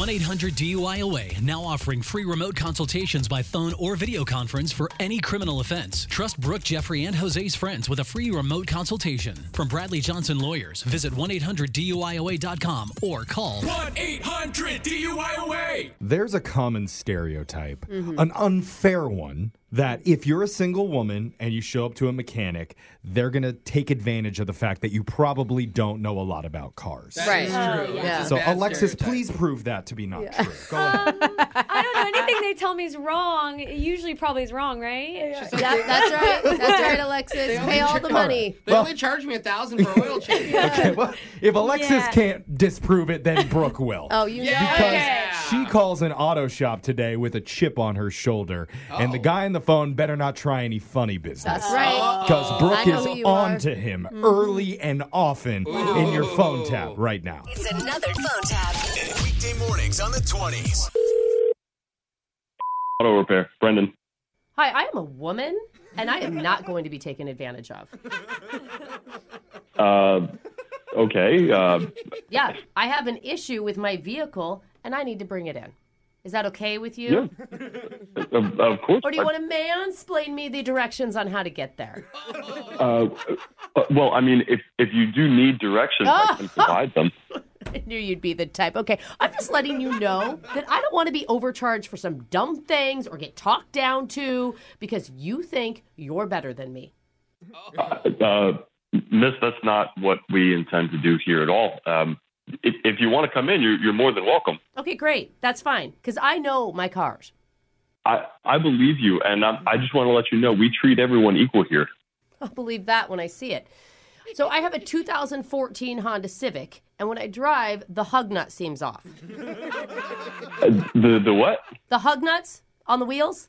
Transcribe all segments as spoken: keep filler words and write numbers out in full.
one eight hundred D U I O A now offering free remote consultations by phone or video conference for any criminal offense. Trust Brooke, Jeffrey, and Jose's friends with a free remote consultation. From Bradley Johnson Lawyers, visit one eight hundred D U I O A dot com or call one eight hundred D U I O A. There's a common stereotype, mm-hmm. an unfair one, that if you're a single woman and you show up to a mechanic, they're going to take advantage of the fact that you probably don't know a lot about cars. That right. Oh, true. yeah. So, Alexis, stereotype. Please prove that to be not yeah. true. Go ahead. Um, I don't know. Anything they tell me is wrong. It usually probably is wrong, right? Yeah, yep, that's right. That's right, Alexis. Pay all the money. They well, only charge me a thousand for oil change. Yeah. Okay, well, if Alexis yeah. can't disprove it, then Brooke will. Oh, you yeah. Because yeah. she calls an auto shop today with a chip on her shoulder, oh. and the guy on the phone better not try any funny business. That's right. Because Brooke is on are. to him mm. early and often Ooh. in your phone tap right now. It's another phone tap. Weekday mornings on the twenties. Auto repair, Brendan. Hi, I am a woman, and I am not going to be taken advantage of. Uh, okay. Uh, yeah, I have an issue with my vehicle, and I need to bring it in. Is that okay with you? Yeah. of, of course. Or do you want to mansplain me the directions on how to get there? Uh, uh, well, I mean, if if you do need directions, oh. I can provide them. I knew you'd be the type. Okay, I'm just letting you know that I don't want to be overcharged for some dumb things or get talked down to because you think you're better than me. Uh, uh, miss, that's not what we intend to do here at all. Um, if, if you want to come in, you're, you're more than welcome. Okay, great. That's fine, because I know my cars. I, I believe you, and I, I just want to let you know we treat everyone equal here. I'll believe that when I see it. So I have a two thousand fourteen Honda Civic, and when I drive, the hug nut seems off. Uh, the the what? The hug nuts on the wheels.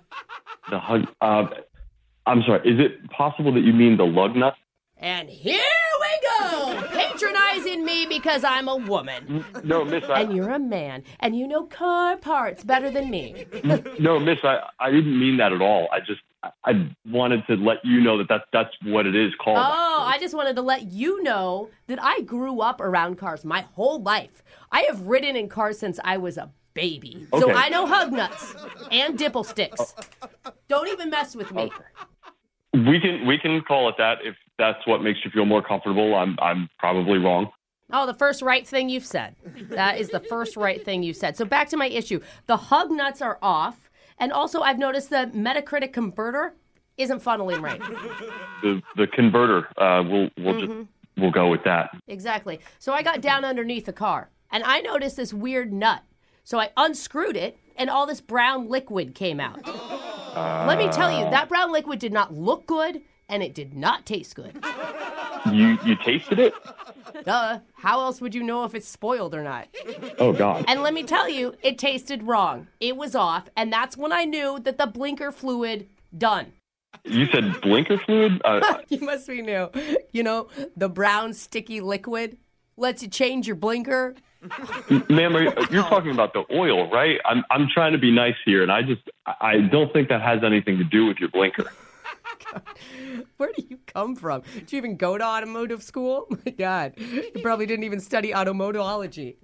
The hug. Uh, I'm sorry. Is it possible that you mean the lug nut? And here we go, patronizing me because I'm a woman. No, miss. I, and you're a man, and you know car parts better than me. No, miss. I, I didn't mean that at all. I just I wanted to let you know that, that that's what it is called. Oh, I just wanted to let you know that I grew up around cars my whole life. I have ridden in cars since I was a baby. Okay. So I know hug nuts and dipple sticks. Don't even mess with me. Okay. We can we can call it that if that's what makes you feel more comfortable. I'm I'm probably wrong. Oh, the first right thing you've said. That is the first right thing you've said. So back to my issue. The hug nuts are off. And also, I've noticed the Metacritic converter isn't funneling right. The the converter, uh, we'll we'll mm-hmm. just we'll go with that. Exactly. So I got down underneath the car, and I noticed this weird nut. So I unscrewed it, and all this brown liquid came out. Uh, Let me tell you, that brown liquid did not look good, and it did not taste good. You you tasted it? Duh. How else would you know if it's spoiled or not? Oh, God. And let me tell you, it tasted wrong. It was off, and that's when I knew that the blinker fluid, done. You said blinker fluid? Uh, you must be new. You know, the brown sticky liquid lets you change your blinker. Ma'am, are you, you're talking about the oil, right? I'm I'm trying to be nice here, and I just, I don't think that has anything to do with your blinker. God. Where do you come from? Did you even go to automotive school? My God, you probably didn't even study automotiveology.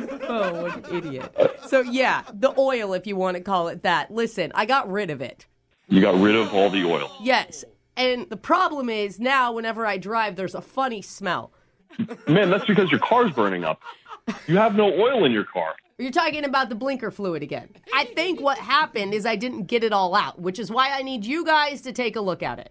Oh, what an idiot. So yeah, the oil, if you want to call it that. Listen, I got rid of it. You got rid of all the oil? Yes, and the problem is now whenever I drive, there's a funny smell. Man, that's because your car's burning up. You have no oil in your car. You're talking about the blinker fluid again. I think what happened is I didn't get it all out, which is why I need you guys to take a look at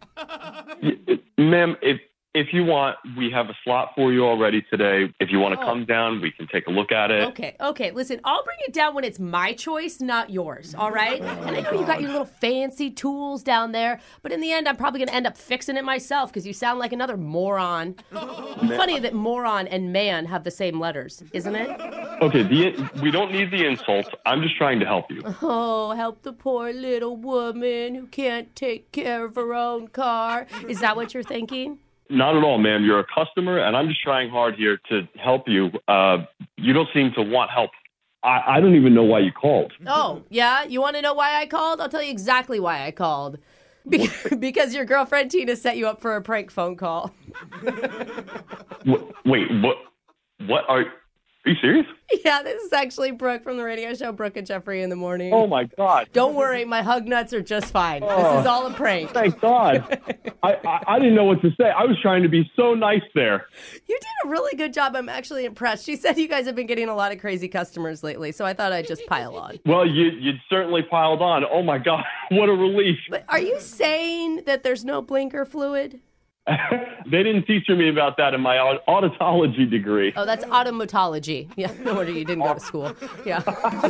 it. Ma'am, if if you want, we have a slot for you already today. If you want to oh. come down, we can take a look at it. Okay, okay. Listen, I'll bring it down when it's my choice, not yours, all right? And I know you got your little fancy tools down there, but in the end, I'm probably going to end up fixing it myself because you sound like another moron. Funny that moron and man have the same letters, isn't it? Okay, the, we don't need the insults. I'm just trying to help you. Oh, help the poor little woman who can't take care of her own car. Is that what you're thinking? Not at all, ma'am. You're a customer, and I'm just trying hard here to help you. Uh, you don't seem to want help. I, I don't even know why you called. Oh, yeah? You want to know why I called? I'll tell you exactly why I called. Be- because your girlfriend Tina set you up for a prank phone call. Wait, what? What are... Are you serious? Yeah, this is actually Brooke from the radio show Brooke and Jeffrey in the Morning. Oh, my God. Don't worry, my hug nuts are just fine. Oh, this is all a prank. Thank God. I, I, I didn't know what to say. I was trying to be so nice there. You did a really good job. I'm actually impressed. She said you guys have been getting a lot of crazy customers lately, so I thought I'd just pile on. Well, you you certainly piled on. Oh, my God. What a relief. But are you saying that there's no blinker fluid? They didn't teach me about that in my aud- auditology degree. Oh, that's automatology. Yeah, no wonder you didn't go to school. Yeah.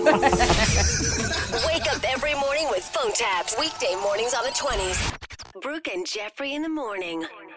Wake up every morning with phone taps. Weekday mornings on the twenties. Brooke and Jeffrey in the Morning.